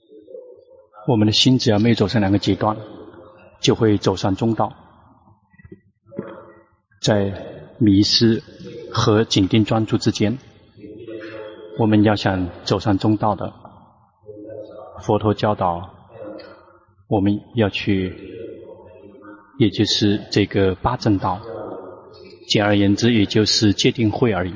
我们的心只要没有走上两个极端，就会走上中道。在迷失和紧盯专注之间，我们要想走上中道的，佛陀教导我们要去，也就是这个八正道，简而言之也就是戒定慧而已。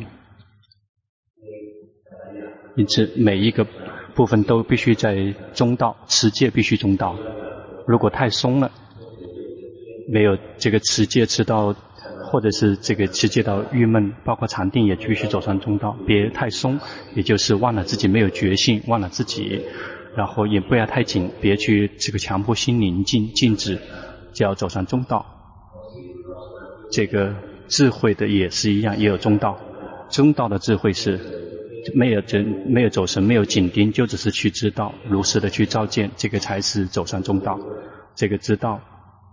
因此每一个部分都必须在中道，持戒必须中道。如果太松了，没有这个持戒持到，或者是这个持戒到郁闷，包括禅定也必须走上中道。别太松，也就是忘了自己没有觉性，忘了自己，然后也不要太紧，别去这个强迫心宁静静止，就要走上中道。这个智慧的也是一样，也有中道。中道的智慧是没有走神，没有紧盯，就只是去知道，如实的去照见，这个才是走上中道。这个知道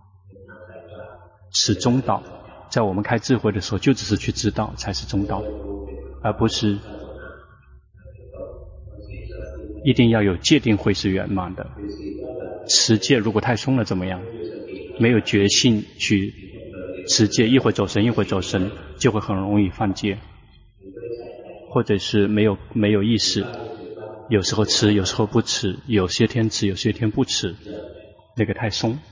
是中道，在我们开智慧的时候，就只是去知道才是中道，而不是一定要有戒定慧是圆满的。持戒如果太松了怎么样？没有决心去持戒，一会走神一会走神，就会很容易犯戒，或者是没有意识，有时候持有时候不持，有些天持有些天不持，那个太松。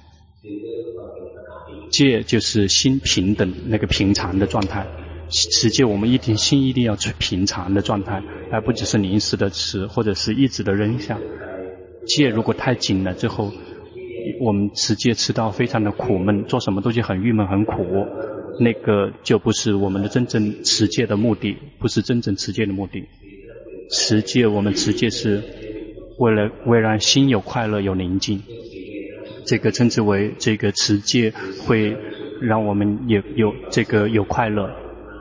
戒就是心平等，那个平常的状态。持戒我们心一定要平常的状态，而不只是临时的持或者是一直的扔下。戒如果太紧了之后，我们持戒持到非常的苦闷，做什么东西很郁闷很苦，那个就不是我们的真正持戒的目的，不是真正持戒的目的。持戒我们持戒是为了让心有快乐有宁静，这个称之为这个持戒会让我们也有这个有快乐。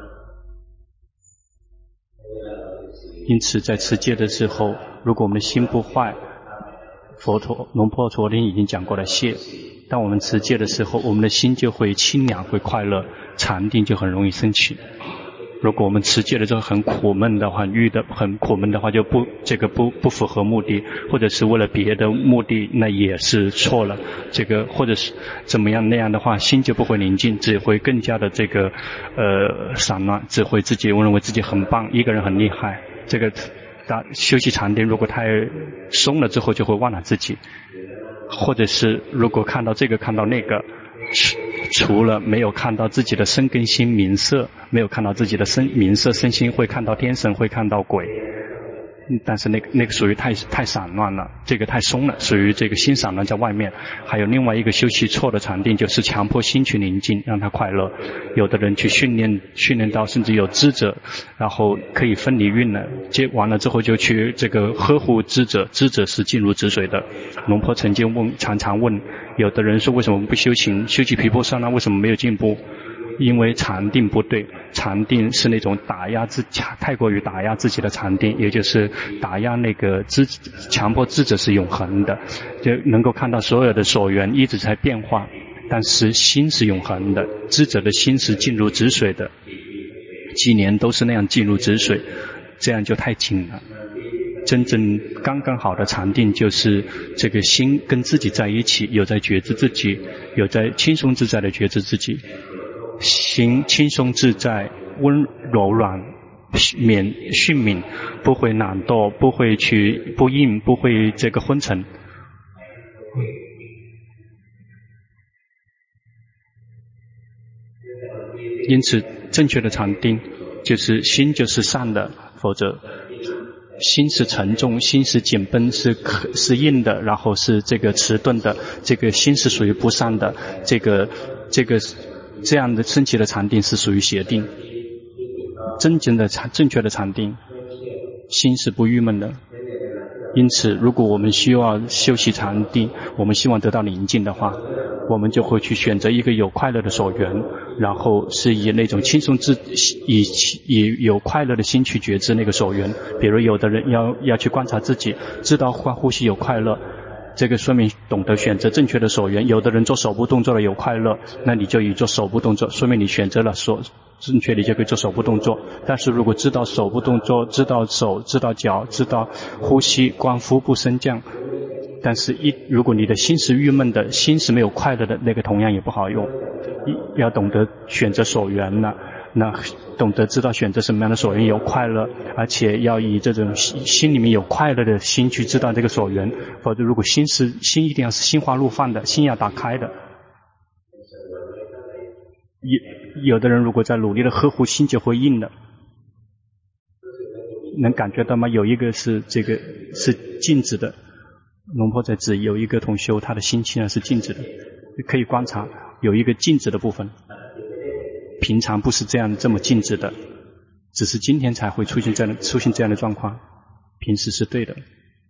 因此在持戒的时候，如果我们的心不坏，龙婆昨天已经讲过了戒，当我们持戒的时候，我们的心就会清凉会快乐，禅定就很容易升起。如果我们持戒的时候很苦闷的话，很苦闷的话，就不符合目的，或者是为了别的目的，那也是错了。这个或者是怎么样，那样的话心就不会宁静，只会更加的这个散乱，只会自己认为自己很棒，一个人很厉害。这个休息禅定如果太松了之后，就会忘了自己，或者是如果看到这个看到那个，除了没有看到自己的身根心名色，没有看到自己的名色身心，会看到天神，会看到鬼，但是那个属于太散乱了，这个太松了，属于这个心散乱在外面。还有另外一个休息错的禅定，就是强迫心去宁静，让它快乐。有的人去训练到甚至有知者，然后可以分离运了，接完了之后就去这个呵护知者是静如止水的。龙婆曾经常常问有的人说，为什么不修行毗婆舍那为什么没有进步？因为禅定不对，禅定是那种太过于打压自己的禅定，也就是打压那个强迫知者是永恒的，就能够看到所有的所缘一直在变化，但是心是永恒的，知者的心是静如止水的，几年都是那样静如止水，这样就太紧了。真正刚刚好的禅定就是这个心跟自己在一起，有在觉知自己，有在轻松自在的觉知自己，心轻松自在，柔软，迅敏，不会懒惰，不会不硬，不会这个昏沉。因此正确的禅定就是心就是善的，否则心是沉重，心是紧绷，是硬的，然后是这个迟钝的，这个心是属于不善的，这样的升起的禅定是属于邪定。正确的禅定，心是不郁闷的。因此如果我们需要修习禅定，我们希望得到宁静的话，我们就会去选择一个有快乐的所缘，然后是以那种轻松以有快乐的心去觉知那个所缘。比如有的人要去观察自己，知道呼吸有快乐，这个说明懂得选择正确的所缘。有的人做手部动作了有快乐，那你就以做手部动作，说明你选择了正确，你就可以做手部动作。但是如果知道手部动作，知道手，知道脚，知道呼吸，观腹部升降， 但是如果你的心是郁闷的，心是没有快乐的，那个同样也不好用。要懂得选择所缘了，那懂得知道选择什么样的所缘有快乐，而且要以这种心里面有快乐的心去知道这个所缘，否则如果心一定要是心花怒放的，心要打开的。有的人如果在努力的呵护，心就会硬了。能感觉到吗？有一个是这个是静止的，龙婆在指有一个同修，他的心气呢是静止的，可以观察有一个静止的部分，平常不是这么静止的，只是今天才会出现这样的状况，平时是对的。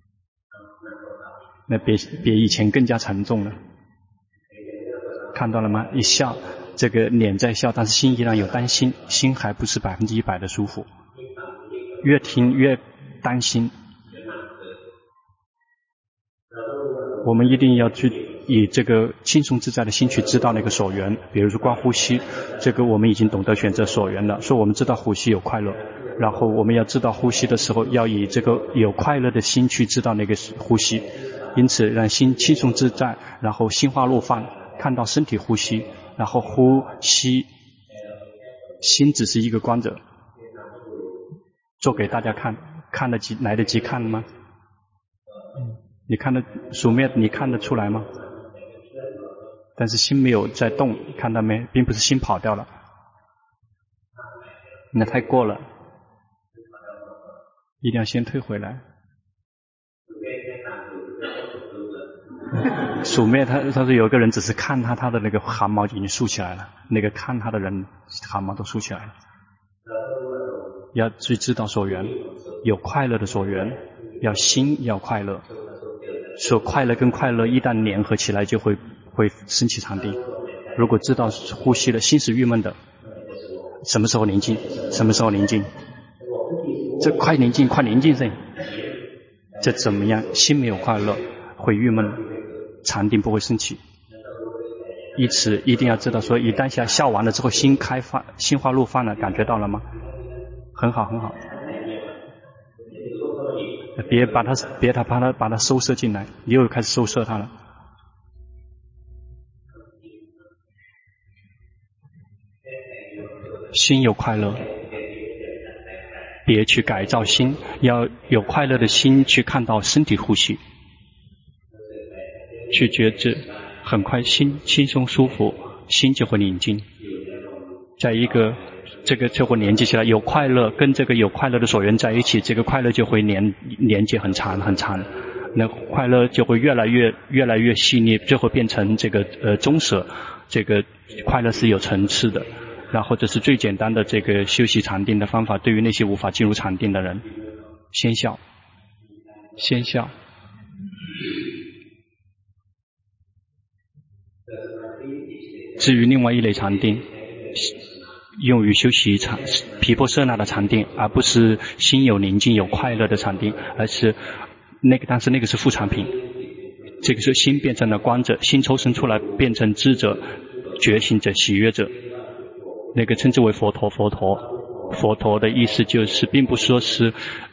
那别以前更加沉重了，看到了吗？一笑，这个脸在笑，但是心依然有担心，心还不是100%的舒服，越听越担心。我们一定要去以这个轻松自在的心去知道那个所缘，比如说观呼吸，这个我们已经懂得选择所缘了，说我们知道呼吸有快乐，然后我们要知道呼吸的时候要以这个有快乐的心去知道那个呼吸，因此让心轻松自在，然后心花怒放，看到身体呼吸，然后呼吸，心只是一个观者，做给大家看，来得及看吗？你看得数灭，你看得出来吗？但是心没有在动，看到没？并不是心跑掉了，那太过了，一定要先退回来。数灭他说有个人只是看他的那个汗毛已经竖起来了，那个看他的人汗毛都竖起来了。要去知道所缘，有快乐的所缘，心要快乐。说快乐跟快乐一旦联合起来就会升起禅定。如果知道呼吸了，心是郁闷的，什么时候宁静？什么时候宁静？这快宁静噻！这怎么样？心没有快乐，会郁闷，禅定不会升起。因此一定要知道说，一旦笑完了之后，心开放，心花怒放了，感觉到了吗？很好，很好。别把它收摄进来，你又开始收摄它了。心有快乐，别去改造心，要有快乐的心去看到身体呼吸，去觉知，很快心轻松舒服，心就会宁静。在一个这个就会连接起来，有快乐跟这个有快乐的所缘在一起，这个快乐就会连接很长很长，那快乐就会越来越细腻，最后变成这个中舍。这个快乐是有层次的，然后这是最简单的这个修习禅定的方法。对于那些无法进入禅定的人，先笑。至于另外一类禅定，用于修习毗婆舍那的禅定，而不是心有宁静有快乐的禅定，而是但是那个是副产品。这个是心变成了观者，心抽生出来变成知者、觉醒者、喜悦者，那个称之为佛陀。佛陀的意思就是并不说是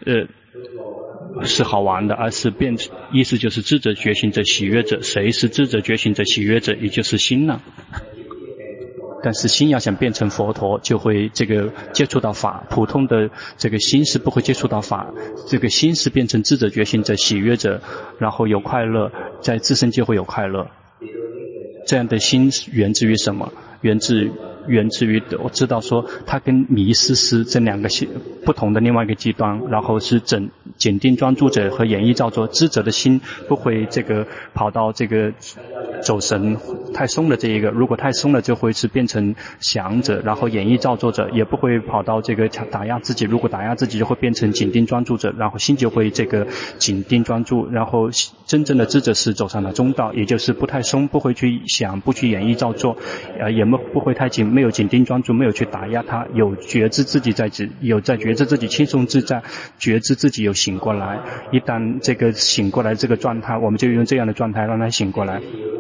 好玩的，而是意思就是知者、觉醒者、喜悦者。谁是知者、觉醒者、喜悦者？也就是心了。但是心要想变成佛陀，就会这个接触到法，普通的这个心是不会接触到法，这个心是变成知者、觉醒者、喜悦者，然后有快乐，在自身就会有快乐。这样的心源自于什么？源自于我知道说它跟迷失是这两个不同的另外一个极端，然后是紧定专注者和演绎造作。知者的心不会这个跑到这个走神太松的这一个，如果太松了就会是变成想者，然后演绎造作者，也不会跑到这个打压自己，如果打压自己就会变成紧定专注者，然后心就会这个紧定专注，然后真正的知者是走上了中道，也就是不太松，不会去想，不去演绎造作，也不会太紧，没有紧定专注，没有去打压它，有觉知自己在觉知自己轻松自在，觉知自己有醒过来。一旦这个醒过来这个状态，我们就用这样的状态让它醒过来。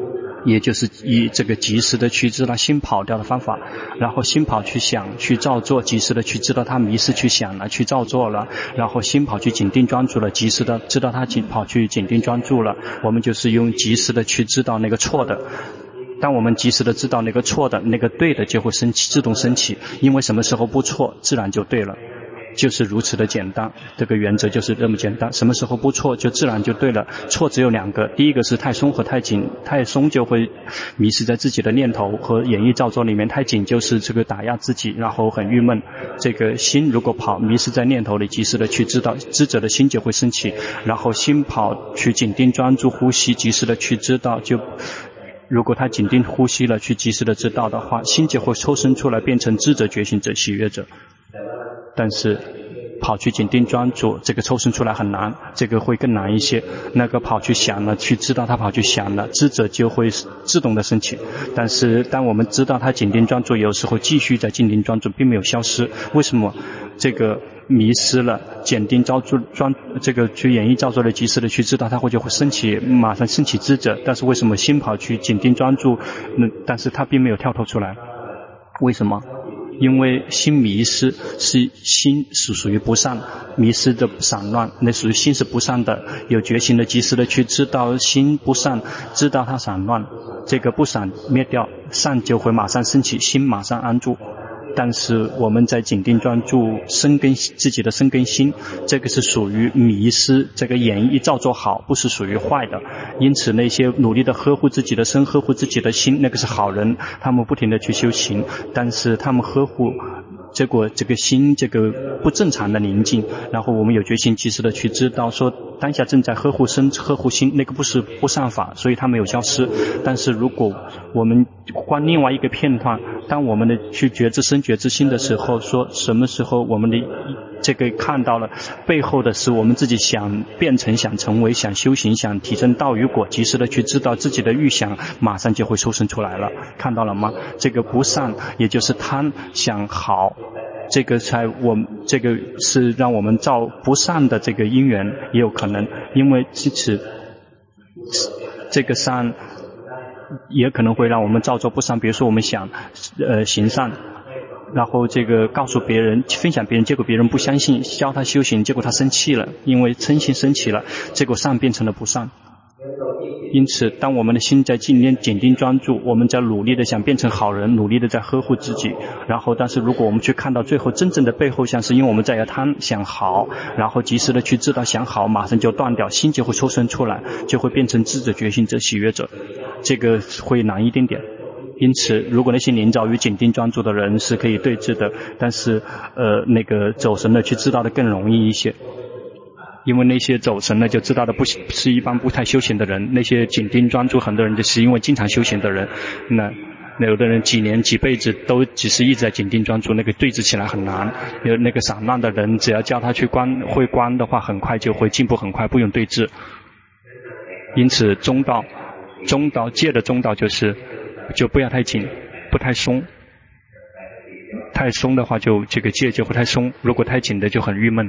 也就是以这个及时的去知道心跑掉的方法，然后心跑去想去造作，及时的去知道他迷失去想了去造作了，然后心跑去紧盯专注了，及时的知道他跑去紧盯专注了，我们就是用及时的去知道那个错的。当我们及时的知道那个错的，那个对的就会自动升起，因为什么时候不错自然就对了，就是如此的简单，这个原则就是这么简单，什么时候不错就自然就对了。错只有两个，第一个是太松和太紧，太松就会迷失在自己的念头和演绎造作里面，太紧就是这个打压自己，然后很郁闷。这个心如果跑迷失在念头里，及时的去知道，知者的心就会升起，然后心跑去紧盯专注呼吸，及时的去知道，就如果他紧盯呼吸了，去及时的知道的话，心就会抽身出来变成知者、觉醒者、喜悦者。但是跑去紧盯专注，这个抽身出来很难，这个会更难一些。那个跑去想了，去知道他跑去想了，知者就会自动的升起。但是当我们知道他紧盯专注，有时候继续在紧盯专注，并没有消失。为什么？这个迷失了，紧盯这个去演绎造作的及时的去知道，它就会升起，马上升起知者。但是为什么心跑去紧盯专注，但是它并没有跳脱出来？为什么？因为心迷失是心是属于不善，迷失的散乱，那属于心是不善的，有觉醒的及时的去知道心不善，知道它散乱，这个不散灭掉，善就会马上升起，心马上安住。但是我们在紧盯专注生根自己的生根心，这个是属于迷失，这个演绎造作好，不是属于坏的。因此那些努力的呵护自己的身，呵护自己的心，那个是好人，他们不停的去修行，但是他们呵护结果这个心这个不正常的宁静，然后我们有决心及时的去知道说当下正在呵护身呵护心，那个不是不善法，所以它没有消失。但是如果我们换另外一个片段，当我们的去觉知身觉知心的时候，说什么时候我们的这个看到了背后的是我们自己想变成想成为想修行想提升道与果，及时的去知道自己的预想马上就会抽身出来了，看到了吗？这个不善也就是贪想好，这个这个是让我们造不善的这个因缘，也有可能因为其实这个善也可能会让我们造作不善。比如说我们想行善，然后这个告诉别人分享别人，结果别人不相信，教他修行，结果他生气了，因为嗔心升起了，结果善变成了不善。因此当我们的心在紧盯专注，我们在努力的想变成好人，努力的在呵护自己，然后但是如果我们去看到最后真正的背后，像是因为我们在贪想好，然后及时的去知道想好马上就断掉，心就会抽身出来，就会变成智者觉醒者喜悦者，这个会难一点点。因此如果那些临早于紧盯专注的人是可以对治的，但是那个走神的去知道的更容易一些，因为那些走神了就知道的不是一般不太修行的人，那些紧盯专注很多人就是因为经常修行的人，那有的人几年几辈子都只是一直在紧盯专注，那个对治起来很难。有那个散乱的人只要叫他去会观的话，很快就会进步，很快不用对治。因此中道戒的中道就不要太紧不太松，太松的话就这个戒就不太松，如果太紧的就很郁闷。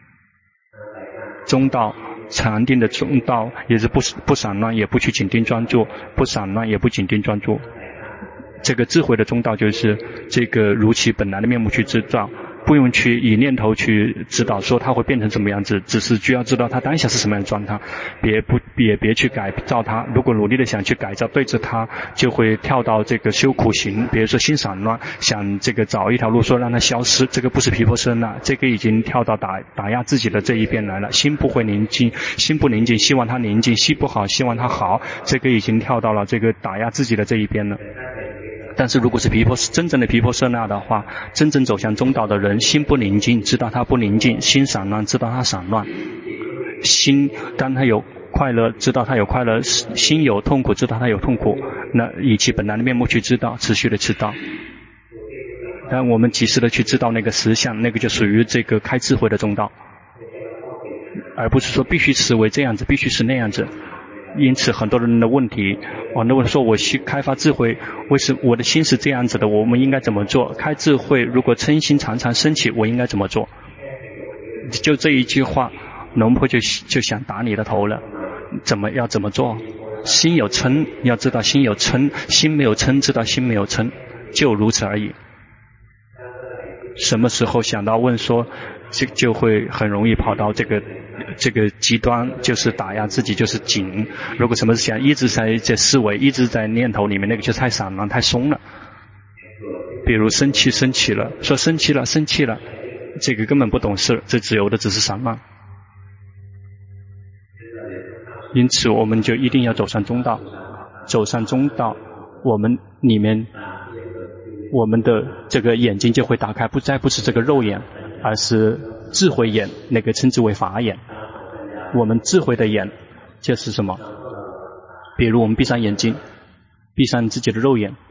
中道禅定的中道也是不散乱也不去紧盯专注，不散乱也不紧盯专注。这个智慧的中道就是这个如其本来的面目去知道，不用去以念头去指导说它会变成什么样子，只是需要知道它当下是什么样的状态，别去改造它。如果努力的想去改造对治它，就会跳到这个修苦行，比如说心散乱，想这个找一条路说让它消失，这个不是毗婆舍那，这个已经跳到打压自己的这一边来了。心不会宁静，心不宁静希望它宁静，心不好希望它好，这个已经跳到了这个打压自己的这一边了。但是如果是真正的毗婆舍那的话，真正走向中道的人，心不宁静知道它不宁静，心散乱知道它散乱，心当它有快乐知道它有快乐，心有痛苦知道它有痛苦，那以其本来的面目去知道，持续的知道。但我们及时的去知道那个实相，那个就属于这个开智慧的中道，而不是说必须是为这样子，必须是那样子。因此很多人的问题，很多人说我开发智慧，为什么我的心是这样子的，我们应该怎么做？开智慧如果嗔心常常升起，我应该怎么做？就这一句话，龙婆就想打你的头了。要怎么做？ 心有嗔，要知道心有嗔，心没有嗔，知道心没有嗔，就如此而已。什么时候想到问说，就会很容易跑到这个极端，就是打压自己，就是紧。如果什么想一直在思维，一直在念头里面，那个就太散了，太松了。比如生气了，说生气了，这个根本不懂事，这只有的只是散漫。因此我们就一定要走上中道，我们里面我们的这个眼睛就会打开，不是这个肉眼，而是智慧眼，那个称之为法眼。我们智慧的眼就是什么？比如我们闭上眼睛，闭上自己的肉眼，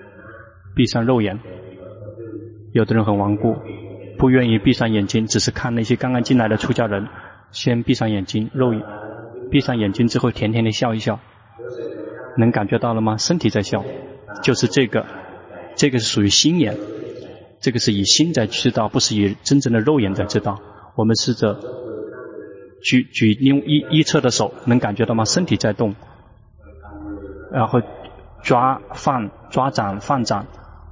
有的人很顽固，不愿意闭上眼睛，只是看那些刚刚进来的出家人，先闭上眼睛，肉眼，闭上眼睛之后甜甜的笑一笑，能感觉到了吗？身体在笑，就是这个是属于心眼，这个是以心在知道，不是以真正的肉眼在知道。我们试着用一侧的手，能感觉到吗？身体在动，然后抓掌放掌，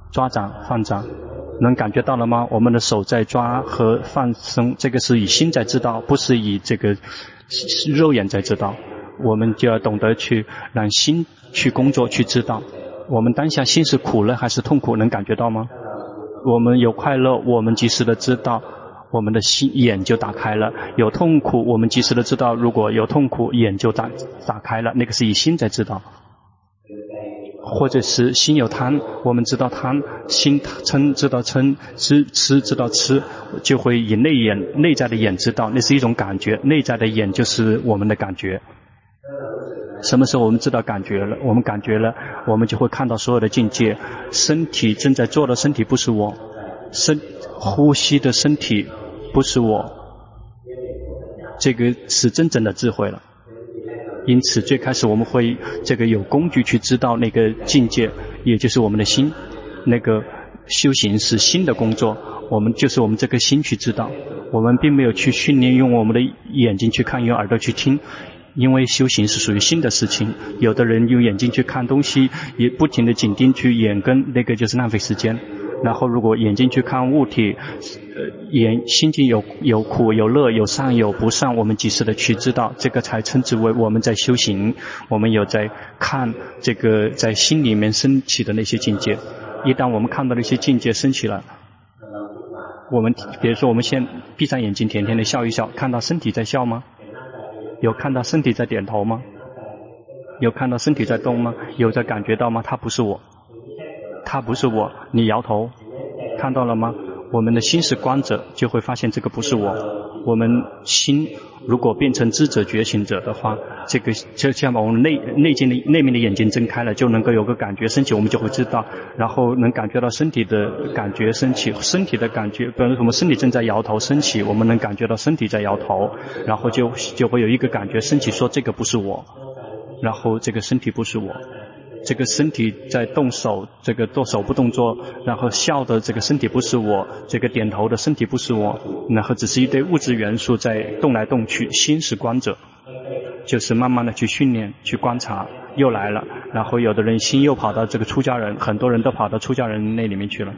能感觉到了吗？我们的手在抓和放松，这个是以心在知道，不是以这个肉眼在知道。我们就要懂得去让心去工作，去知道我们当下心是苦乐还是痛苦，能感觉到吗？我们有快乐，我们及时的知道，我们的心眼就打开了；有痛苦，我们及时的知道，如果有痛苦，眼就打开了，那个是以心在知道。或者是心有贪，我们知道贪，心嗔知道嗔，吃知道吃，就会以内在的眼知道，那是一种感觉，内在的眼就是我们的感觉。什么时候我们知道感觉了，我们感觉了，我们就会看到所有的境界。身体正在做的身体不是我，呼吸的身体不是我，这个是真正的智慧了。因此最开始我们会这个有工具去知道那个境界，也就是我们的心，那个修行是心的工作，我们这个心去知道，我们并没有去训练用我们的眼睛去看，用耳朵去听，因为修行是属于心的事情。有的人用眼睛去看东西，也不停的紧盯去眼根，那个就是浪费时间。然后如果眼睛去看物体，心境有苦有乐有善有不善，我们及时的去知道，这个才称之为我们在修行，我们有在看这个在心里面升起的那些境界。一旦我们看到那些境界升起了，我们比如说我们先闭上眼睛甜甜的笑一笑，看到身体在笑吗？有看到身体在点头吗？有看到身体在动吗？有在感觉到吗？它不是我，你摇头，看到了吗？我们的心是观者，就会发现这个不是我。我们心如果变成知者觉醒者的话，这个就像把我们内面的眼睛睁开了，就能够有个感觉升起，我们就会知道，然后能感觉到身体的感觉升起，身体的感觉，比如我们身体正在摇头升起，我们能感觉到身体在摇头，然后就会有一个感觉升起，说这个不是我，然后这个身体不是我。这个身体在动手，这个做手部动作，然后笑的这个身体不是我，这个点头的身体不是我，然后只是一堆物质元素在动来动去，心是观者，就是慢慢的去训练去观察。又来了，然后有的人心又跑到这个出家人，很多人都跑到出家人那里面去了，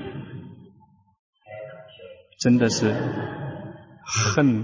真的是恨。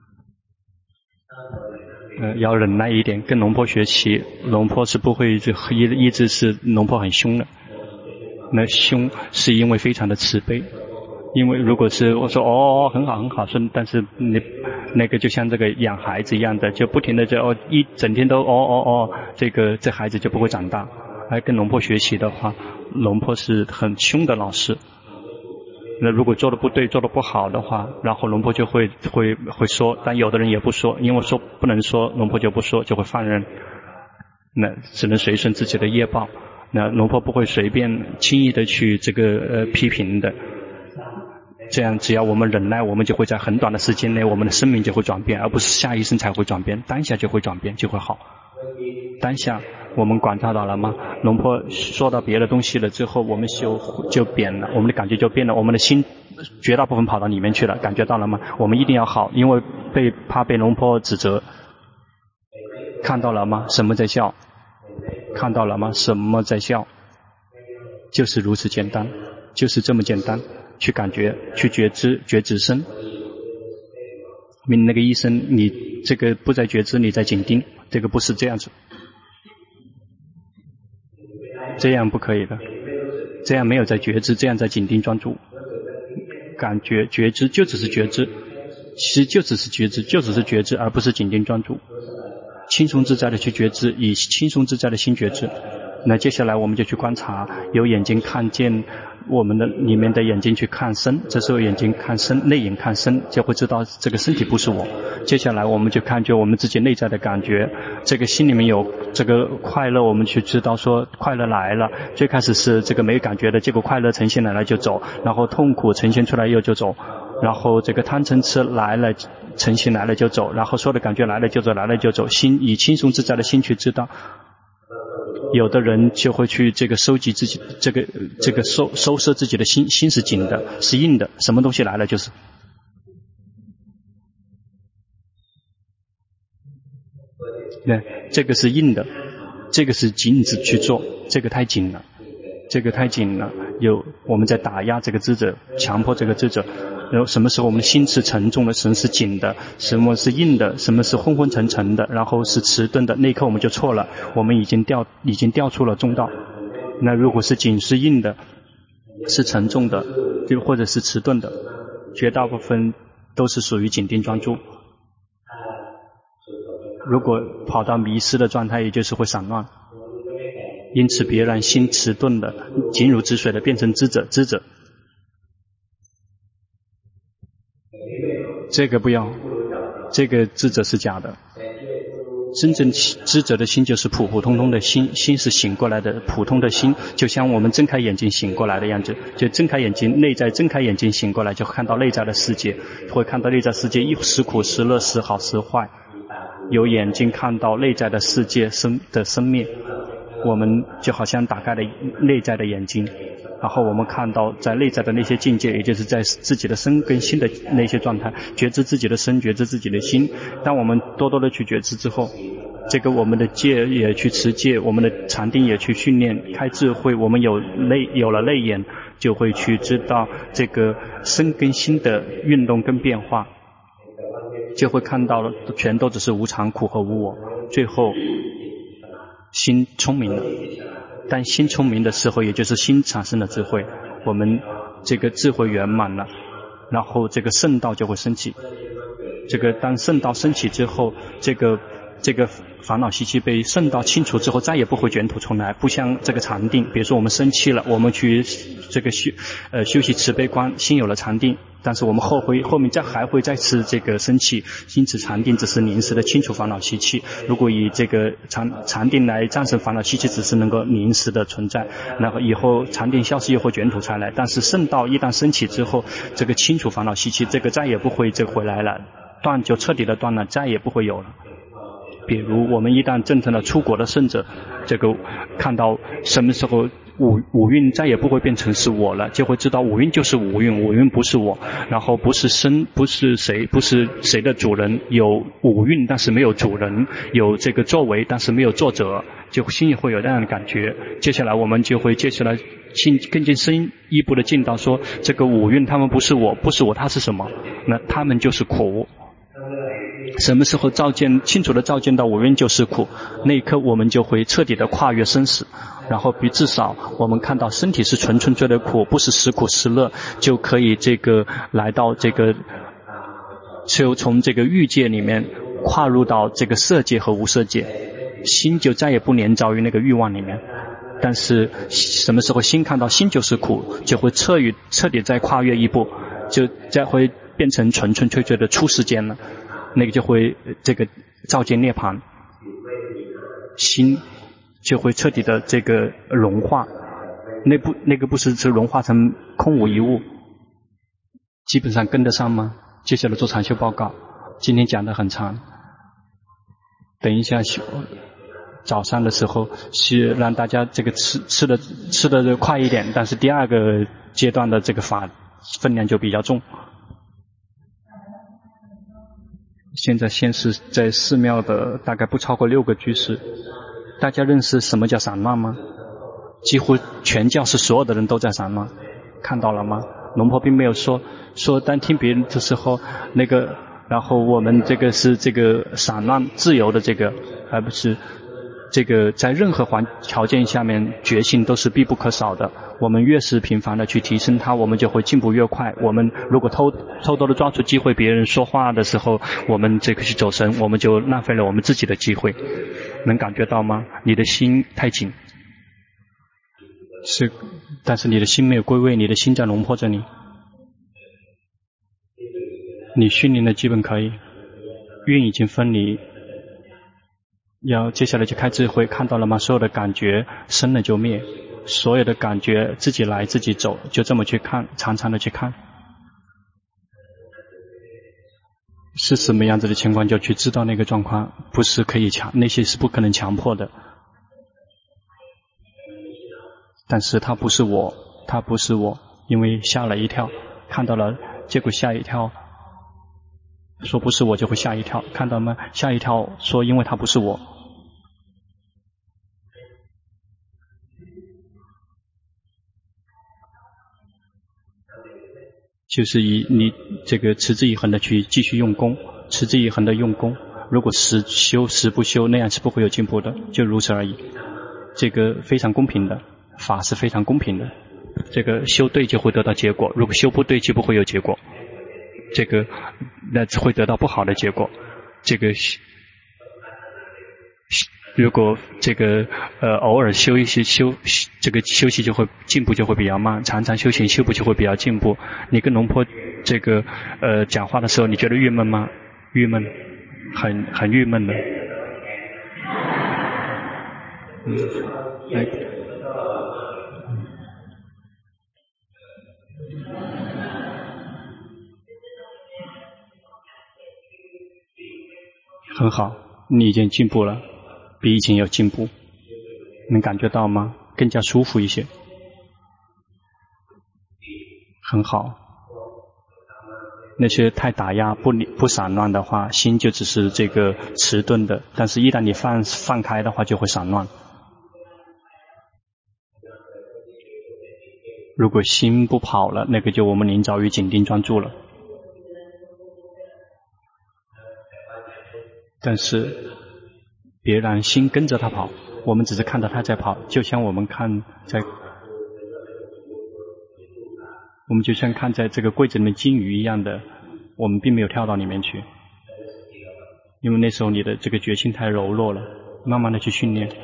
要忍耐一点，跟龙婆学习。龙婆是不会一直是龙婆很凶的，那凶是因为非常的慈悲。因为如果是我说很好很好，但是你那个就像这个养孩子一样的，就不停的一整天都这孩子就不会长大。而跟龙婆学习的话，龙婆是很凶的老师。那如果做的不对，做的不好的话，然后龙婆就会说，但有的人也不说，因为说不能说，龙婆就不说，就会放任，那只能随顺自己的业报。那龙婆不会随便轻易的去批评的。这样只要我们忍耐，我们就会在很短的时间内，我们的生命就会转变，而不是下一生才会转变，当下就会转变，就会好。当下我们观察到了吗？龙婆说到别的东西了之后，我们就变了，我们的感觉就变了，我们的心绝大部分跑到里面去了，感觉到了吗？我们一定要好，因为怕被龙婆指责。看到了吗？什么在笑？ 看到了吗？什么在笑？就是如此简单，就是这么简单。去感觉，去觉知，觉知身。那个医生，你这个不在觉知，你在紧盯，这个不是这样子，这样不可以的，这样没有在觉知，这样在紧盯专注。感觉觉知就只是觉知，其实就只是觉知，就只是觉知，而不是紧盯专注。轻松自在的去觉知，以轻松自在的心觉知。那接下来我们就去观察，有眼睛看见我们的里面的眼睛去看身，这时候眼睛看身，内眼看身，就会知道这个身体不是我。接下来我们就看觉我们自己内在的感觉，这个心里面有这个快乐，我们去知道说快乐来了。最开始是这个没有感觉的，结果快乐呈现来了就走，然后痛苦呈现出来又就走，然后这个贪嗔痴来了呈现来了就走，然后所有的感觉来了就走，来了就走。心以轻松自在的心去知道。有的人就会去这个收集自己这个收摄自己的心，心是紧的，是硬的，什么东西来了就是。对，这个是硬的，这个是禁止去做，这个太紧了，这个太紧了，我们在打压这个智者，强迫这个智者。然后什么时候我们的心是沉重的，什么是紧的，什么是硬的，什么是昏昏沉沉的，然后是迟钝的，那一刻我们就错了，我们已经掉出了中道。那如果是紧是硬的，是沉重的，就或者是迟钝的，绝大部分都是属于紧盯专注。如果跑到迷失的状态，也就是会散乱。因此别让心迟钝的紧如止水的变成知者。这个不要，这个知者是假的。真正知者的心就是普普通通的心，心是醒过来的普通的心，就像我们睁开眼睛醒过来的样子，就睁开眼睛，内在睁开眼睛醒过来，就看到内在的世界，会看到内在世界时苦时乐时好时坏，有眼睛看到内在的世界的生灭，我们就好像打开了内在的眼睛，然后我们看到在内在的那些境界，也就是在自己的身跟心的那些状态，觉知自己的身，觉知自己的心。当我们多多的去觉知之后，这个我们的戒也去持戒，我们的禅定也去训练，开智慧，我们有了内眼，就会去知道这个身跟心的运动跟变化，就会看到了全都只是无常、苦和无我。最后心聪明了，当心聪明的时候，也就是心产生的智慧，我们这个智慧圆满了，然后这个圣道就会升起。这个当圣道升起之后，这个烦恼习气被圣道清除之后，再也不会卷土重来。不像这个禅定，比如说我们生气了，我们去这个修习慈悲观，心有了禅定，但是我们后面还会再次这个生气，因此禅定只是临时的清除烦恼习气。如果以这个禅定来战胜烦恼习气，只是能够临时的存在，然后以后禅定消失又会卷土重来。但是圣道一旦升起之后，这个清除烦恼习气，这个再也不会回来了，断就彻底的断了，再也不会有了。比如我们一旦证成了出国的圣者，这个看到什么时候五蕴再也不会变成是我了，就会知道五蕴就是五蕴，五蕴不是我，然后不是身，不是谁的主人，有五蕴但是没有主人，有这个作为但是没有作者，就心里会有那样的感觉。接下来我们就会更进深一步的进到说，这个五蕴他们不是我，他是什么？那他们就是苦。什么时候清楚的照见到五蕴就是苦，那一刻我们就会彻底的跨越生死，然后至少我们看到身体是纯粹的苦，不是时苦时乐，就可以这个来到这个，就从这个欲界里面跨入到这个色界和无色界，心就再也不黏着于那个欲望里面。但是什么时候心看到心就是苦，就会彻底再跨越一步，就再会变成纯粹的出世间了，那个就会这个照见涅槃，心就会彻底的这个融化，那个不是融化成空无一物，基本上跟得上吗？接下来做禅修报告，今天讲得很长，等一下早上的时候是让大家这个吃的快一点，但是第二个阶段的这个法分量就比较重。现在先是在寺庙的大概不超过6个居士， 大家认识什么叫散乱吗？几乎全教室所有的人都在散乱，看到了吗？龙婆并没有说单听别人的时候那个，然后我们这个是这个散乱自由的这个，而不是这个在任何条件下面觉性都是必不可少的。我们越是频繁的去提升它，我们就会进步越快。我们如果偷偷的抓住机会，别人说话的时候我们这个去走神，我们就浪费了我们自己的机会。能感觉到吗？你的心太紧，是，但是你的心没有归位，你的心在龙婆这里。你训练的基本可以，运已经分离，要接下来就开智慧，看到了吗？所有的感觉生了就灭，所有的感觉自己来自己走，就这么去看，常常的去看，是什么样子的情况就去知道那个状况，不是可以那些是不可能强迫的。但是他不是我，因为吓了一跳，看到了，结果吓一跳，说不是我就会吓一跳，看到吗？吓一跳，说因为他不是我。就是以你这个持之以恒的去继续用功，持之以恒的用功。如果时修时不修，那样是不会有进步的，就如此而已。这个非常公平的，法是非常公平的。这个修对就会得到结果，如果修不对就不会有结果。这个那只会得到不好的结果。这个如果这个偶尔修一些这个休息就会进步就会比较慢，常常修行修步就会比较进步。你跟龙婆这个讲话的时候，你觉得郁闷吗？郁闷，很郁闷的。来，很好，你已经进步了，比以前有进步，能感觉到吗？更加舒服一些，很好。那些太打压不散乱的话，心就只是这个迟钝的，但是一旦你放开的话，就会散乱。如果心不跑了，那个就我们临早于紧盯专注了。但是别让心跟着他跑，我们只是看到他在跑，就像我们就像看在这个柜子里面金鱼一样的，我们并没有跳到里面去，因为那时候你的这个决心太柔弱了，慢慢的去训练，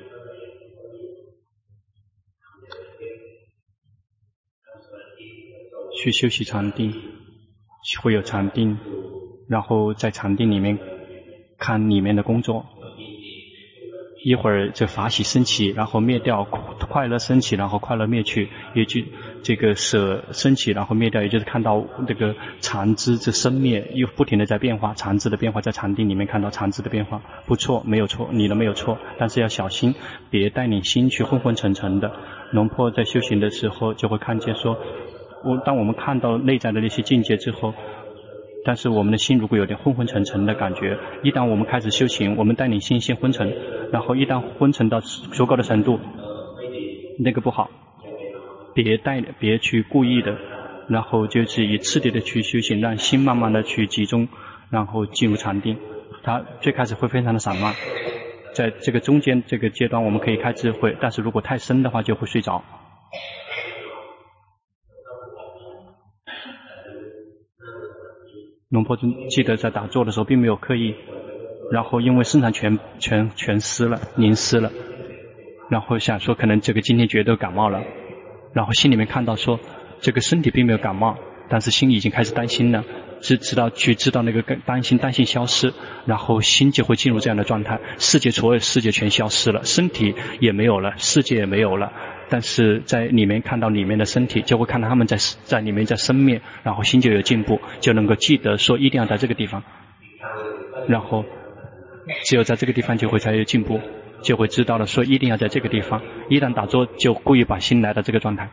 去休息禅定，会有禅定，然后在禅定里面看里面的工作，一会儿这法喜升起，然后灭掉，快乐升起，然后快乐灭去，也就这个舍升起，然后灭掉，也就是看到这个禅知这生灭又不停的在变化，禅知的变化在禅定里面看到禅知的变化，不错，没有错，你的没有错，但是要小心，别带领心去昏昏沉沉的。龙婆在修行的时候就会看见说，当我们看到内在的那些境界之后，但是我们的心如果有点昏昏沉沉的感觉，一旦我们开始修行，我们带领心先昏沉，然后一旦昏沉到足够的程度，那个不好，别去故意的，然后就是以次第的去修行，让心慢慢的去集中，然后进入禅定。它最开始会非常的散漫，在这个中间这个阶段我们可以开智慧，但是如果太深的话就会睡着。龙婆记得在打坐的时候并没有刻意，然后因为身上全湿了，淋湿了，然后想说可能这个今天觉得感冒了，然后心里面看到说这个身体并没有感冒，但是心已经开始担心了，知道那个担心消失，然后心就会进入这样的状态，所有世界全消失了，身体也没有了，世界也没有了，但是在里面看到里面的身体，就会看到他们在里面在生灭，然后心就有进步，就能够记得说一定要在这个地方，然后只有在这个地方就会才有进步，就会知道了说一定要在这个地方，一旦打坐就故意把心来到这个状态。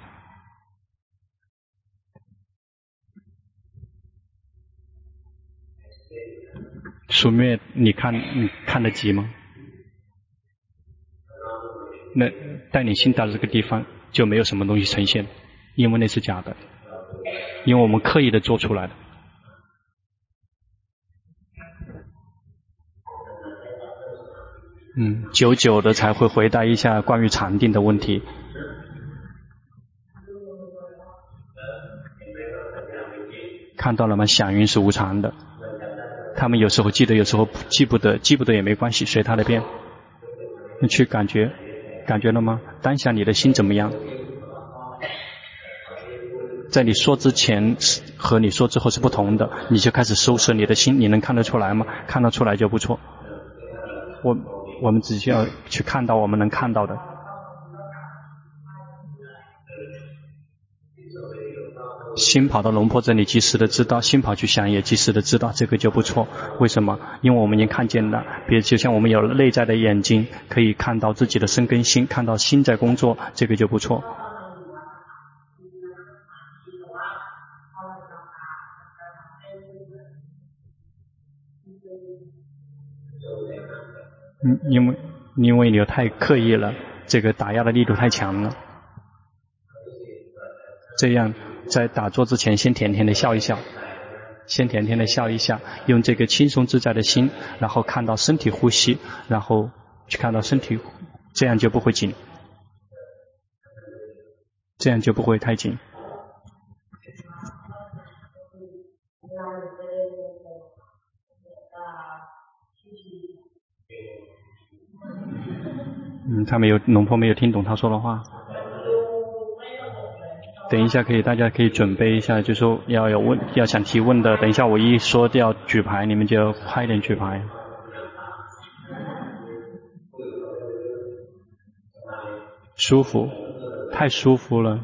书灭你看得急吗？ 那带你心到这个地方就没有什么东西呈现，因为那是假的，因为我们刻意的做出来的。久久的才会回答一下关于禅定的问题。看到了吗？响应是无常的，他们有时候记得，有时候记不得，记不得也没关系，随他的便。你去感觉了吗？当下你的心怎么样？在你说之前和你说之后是不同的，你就开始收拾你的心，你能看得出来吗？看得出来就不错。我们只需要去看到我们能看到的。心跑到龙婆这里及时的知道，心跑去想也及时的知道，这个就不错。为什么？因为我们已经看见了，比如就像我们有内在的眼睛，可以看到自己的身跟心，看到心在工作，这个就不错。因为你太刻意了，这个打压的力度太强了。这样在打坐之前先甜甜的笑一笑，用这个轻松自在的心，然后看到身体呼吸，然后去看到身体，这样就不会紧，这样就不会太紧。龙婆没有听懂他说的话。等一下大家可以准备一下，就说要想提问的，等一下我一说要举牌，你们就快一点举牌。舒服，太舒服了。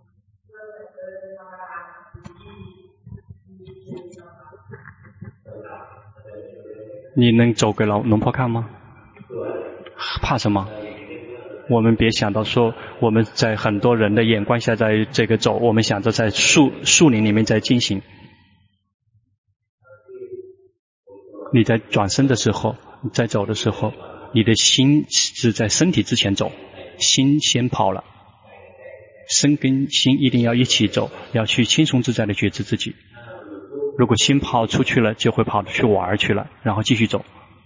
你能走给龙婆看吗？怕什么？我们别想到说我们在很多人的眼光下在这个走，我们想着在树林里面在进行。你在转身的时候，你在走的时候，你的心是在身体之前走，心先跑了，身跟心一定要一起走，要去轻松自在的觉知自己。如果心跑出去了，就会跑去玩去了，然后继续走。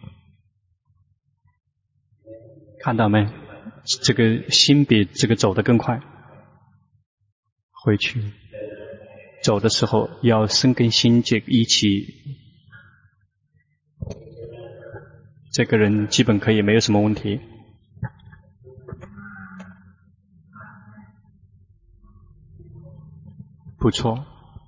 看到没？这个心比这个走得更快。回去走的时候要身跟心这一起，这个人基本可以，没有什么问题。不错。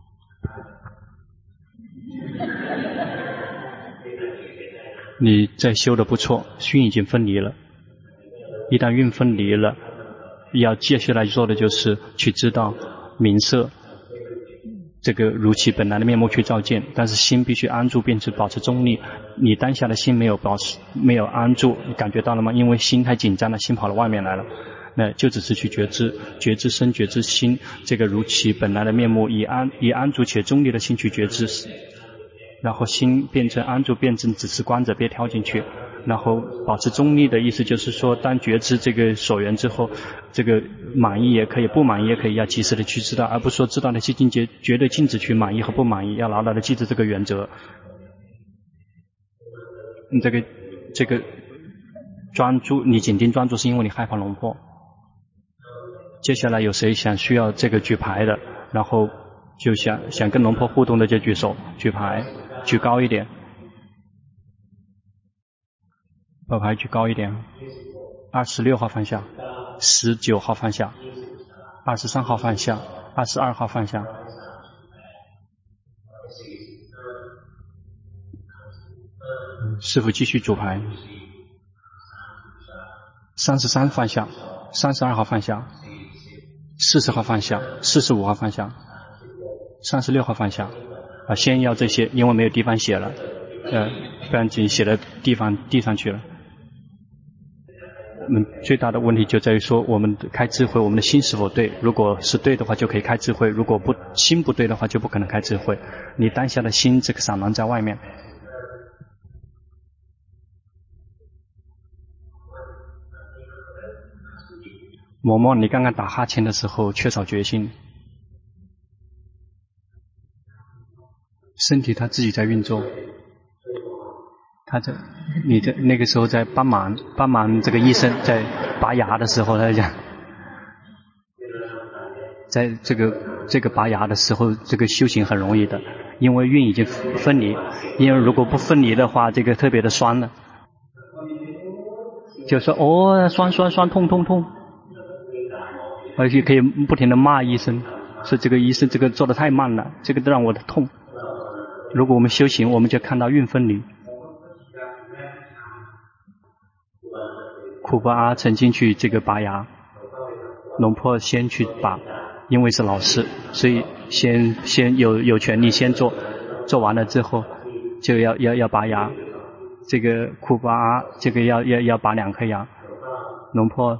你在修的不错，熏已经分离了。一旦运分离了，要接下来做的就是去知道明色，这个如其本来的面目去照见，但是心必须安住，并且保持中立。你当下的心没有安住，你感觉到了吗？因为心太紧张了，心跑到外面来了。那就只是去觉知身，觉知心，这个如其本来的面目，以安住且中立的心去觉知，然后心变成安住，变成只是观者，别跳进去。然后保持中立的意思就是说，当觉知这个所缘之后，这个满意也可以，不满意也可以，要及时的去知道，而不是说知道那些境界绝对禁止去满意和不满意，要牢牢的记住这个原则。你这个专注，你紧盯专注是因为你害怕龙婆。接下来有谁需要这个举牌的，然后就想跟龙婆互动的就举手举牌，举高一点，把牌举高一点。26号放下，19号放下，23号放下，22号放下。师父继续主牌。33放下，32号放下，40号放下，45号放下，36号放下。先要这些，因为没有地方写了，不然就写的地上去了。我们最大的问题就在于说，我们开智慧，我们的心是否对？如果是对的话，就可以开智慧；如果心不对的话，就不可能开智慧。你当下的心，这个散乱在外面。 嬷嬷，你刚刚打哈欠的时候缺少决心，身体它自己在运作，你在那个时候在帮忙这个医生在拔牙的时候，他讲，在这个拔牙的时候，这个修行很容易的，因为运已经分离，因为如果不分离的话，这个特别的酸了，就说酸痛。而且可以不停的骂医生，说这个医生这个做的太慢了，这个都让我的痛。如果我们修行，我们就看到运分离。库巴阿曾经去这个拔牙，龙婆先去拔，因为是老师，所以先有权利先做完了之后就要拔牙。这个库巴阿这个要拔2颗牙，龙婆。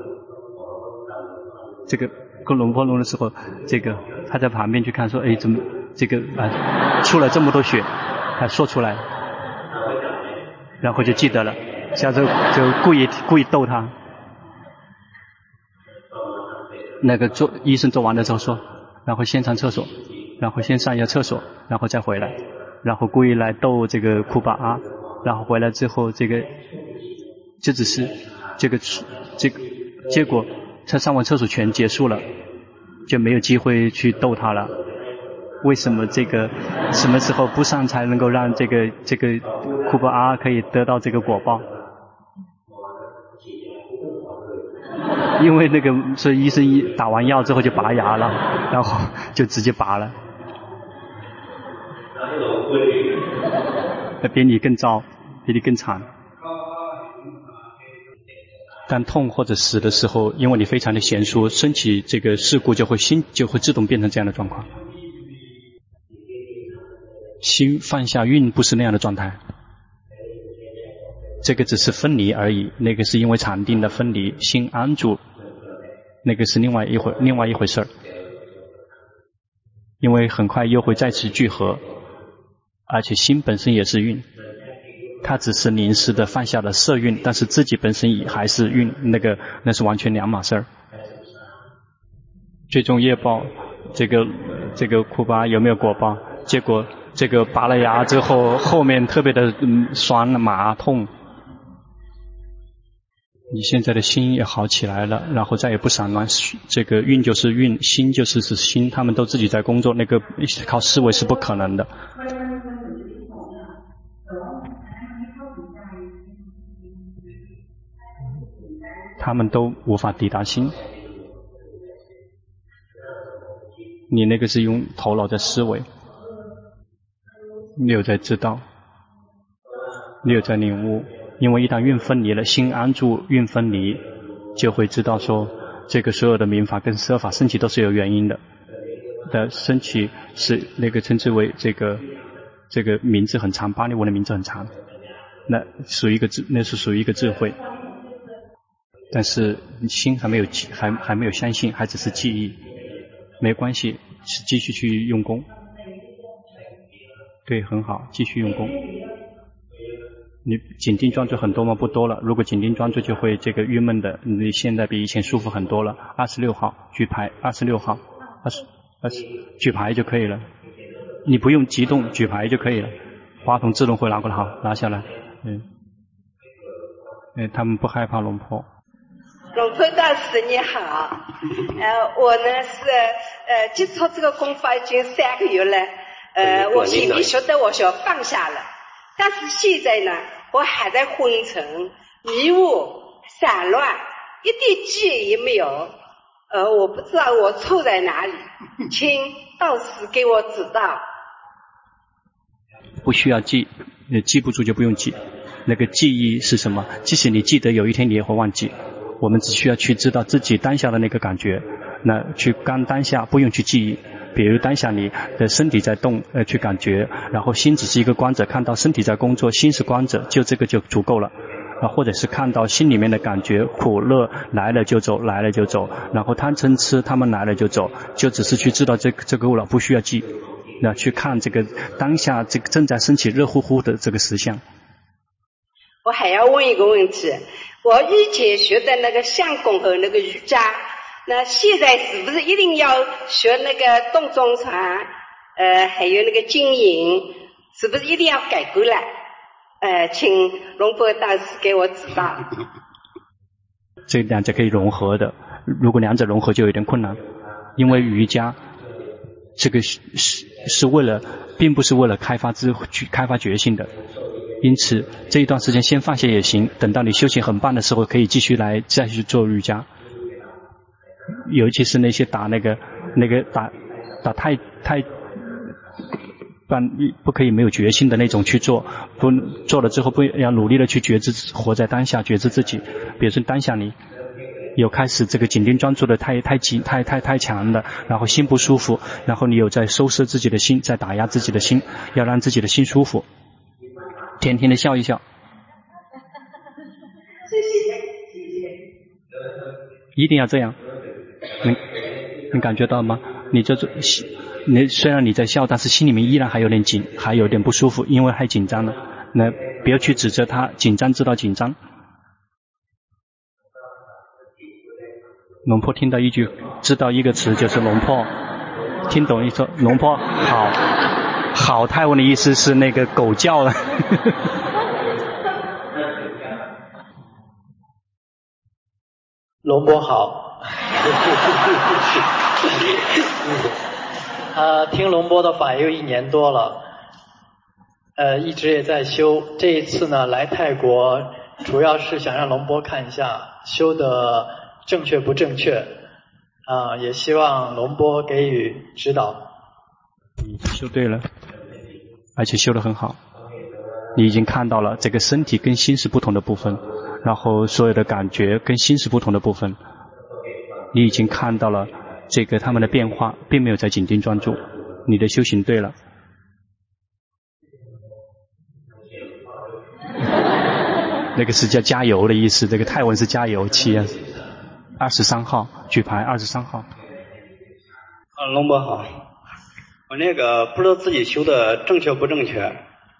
这个跟龙婆弄的时候，这个他在旁边去看，说：“哎，怎么这个出了这么多血？”他说出来，然后就记得了，下次就故意逗他。那个医生做完的时候说，然后先上厕所，然后先上一下厕所，然后再回来，然后故意来逗这个库巴阿，然后回来之后，这只是这个结果。他上完厕所全结束了，就没有机会去逗他了。为什么这个什么时候不上才能够让这个库巴阿可以得到这个果报？因为那个所以医生一打完药之后就拔牙了，然后就直接拔了。比你更糟，比你更惨。当痛或者死的时候，因为你非常的娴熟，升起这个事故心就会自动变成这样的状况。心放下运不是那样的状态，这个只是分离而已，那个是因为禅定的分离，心安住，那个是另外一回事儿。因为很快又会再次聚合，而且心本身也是运。它只是临时的放下了色运，但是自己本身也还是运，那是完全两码事儿。最终业报，这个库巴有没有果报？结果这个拔了牙之后，后面特别的酸麻痛。你现在的心也好起来了，然后再也不散乱，这个运就是运，心就是心，他们都自己在工作，那个靠思维是不可能的。他们都无法抵达心，你那个是用头脑在思维，你有在知道，你有在领悟，因为一旦运分离了，心安住，运分离，就会知道说，这个所有的民法跟色法升起都是有原因的，升起是那个称之为这个名字很长，巴利文的名字很长，那是属于一个智慧。但是心还没有相信，还只是记忆，没关系，继续去用功。对，很好，继续用功。你紧盯专注很多吗？不多了。如果紧盯专注就会这个郁闷的，你现在比以前舒服很多了。26号举牌，26号20举牌就可以了。你不用激动，举牌就可以了。话筒自动会拿过来，好，拿下来。他们不害怕龙婆。 龙婆大师你好，我呢是接触这个功法已经3个月了，我心里晓得我需要放下了，但是现在呢我还在昏沉、迷雾、散乱，一点记忆也没有，我不知道我错在哪里，请道士给我指导。 不需要记，记不住就不用记。那个记忆是什么？即使你记得，有一天你也会忘记。我们只需要去知道自己当下的那个感觉，那去刚当下，不用去记忆。比如当下你的身体在动，去感觉，然后心只是一个观者，看到身体在工作，心是观者，就这个就足够了。或者是看到心里面的感觉，苦乐来了就走，来了就走，然后贪嗔痴他们来了就走，就只是去知道这够了，不需要记。那去看这个当下这个正在升起热乎乎的这个实相。 我还要问一个问题， 我以前学的那个相公和那个瑜伽，那现在是不是一定要学那个动中传，还有那个经营，是不是一定要改过来？请龙波大师给我指导。 这两者可以融合的，如果两者融合就有点困难，因为瑜伽这个是为了，并不是为了开发觉性的。因此这一段时间先放下也行，等到你修行很棒的时候可以继续来再去做瑜伽。尤其是那些打太不可以没有决心的那种去做，不做了之后不要努力的去觉知，活在当下，觉知自己。比如说当下你有开始这个紧盯专注的太强了，然后心不舒服，然后你有在收摄自己的心，在打压自己的心，要让自己的心舒服，天天的笑一笑。一定要这样，你感觉到吗？你虽然你在笑，但是心里面依然还有点紧，还有点不舒服，因为太紧张了。那不要去指责他，紧张知道紧张。龙婆听到一句，知道一个词就是龙婆，听懂一说龙婆好泰文的意思是那个狗叫了。 龙波好。听龙波的法有1年多了，一直也在修。这一次呢来泰国，主要是想让龙波看一下修的正确不正确，也希望龙波给予指导。 你修对了，而且修得很好。你已经看到了这个身体跟心是不同的部分，然后所有的感觉跟心是不同的部分。你已经看到了这个他们的变化，并没有在紧盯专注。你的修行对了。那个是叫加油的意思，这个泰文是加油器啊。23号举牌，23号。 龙波好，我那个不知道自己修的正确不正确，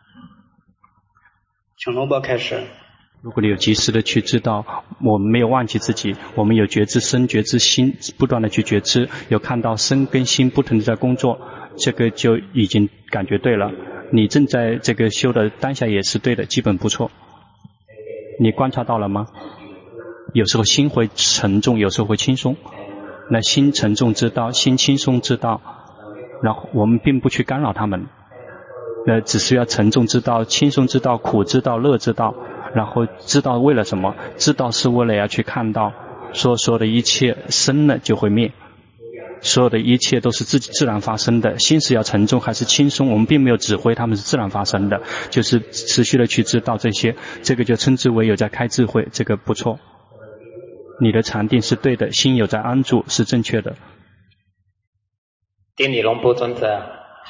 请龙波开始。 如果你有及时的去知道，我们没有忘记自己，我们有觉知身觉知心，不断的去觉知，有看到身跟心不停的在工作，这个就已经感觉对了。你正在这个修的当下也是对的，基本不错。你观察到了吗？有时候心会沉重，有时候会轻松。那心沉重知道，心轻松知道，然后我们并不去干扰他们，只需要沉重知道，轻松知道，苦知道，乐知道，然后知道为了什么？知道是为了要去看到所有的一切生了就会灭，所有的一切都是自然发生的。心是要沉重还是轻松，我们并没有指挥，他们是自然发生的，就是持续的去知道这些，这个就称之为有在开智慧，这个不错。你的禅定是对的，心有在安住是正确的。 顶礼龙波尊者，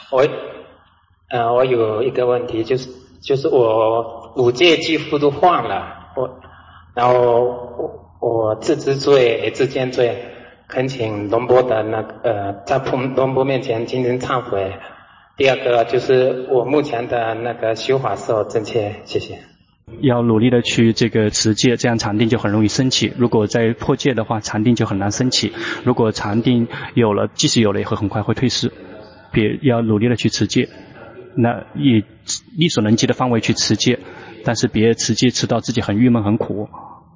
我有一个问题，就是我5戒几乎都换了，然后我自知罪自见罪，恳请龙波的在龙波面前进行忏悔。第二个就是我目前的那个修法是否正确，谢谢。 要努力的去这个持戒，这样禅定就很容易升起。如果在破戒的话，禅定就很难升起。如果禅定有了，即使有了也会很快会退失。要努力的去持戒，那以力所能及的范围去持戒，但是别持戒持到自己很郁闷很苦。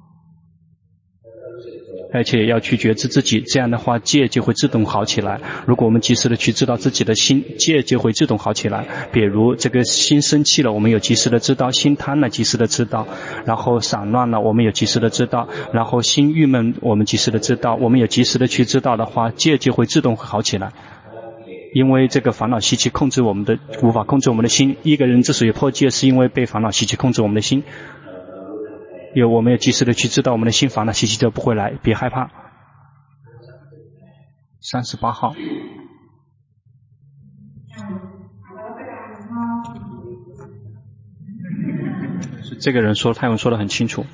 而且要去觉知自己，这样的话戒就会自动好起来。如果我们及时的去知道自己的心，戒就会自动好起来。比如这个心生气了，我们有及时的知道；心贪了，及时的知道；然后散乱了，我们有及时的知道；然后心郁闷，我们及时的知道。我们有及时的去知道的话，戒就会自动好起来。因为这个烦恼习气控制我们的，无法控制我们的心。一个人之所以破戒，是因为被烦恼习气控制我们的心。我们要及时的去知道我们的心烦恼习气就不会来，别害怕。38号。这个人说泰文说得很清楚。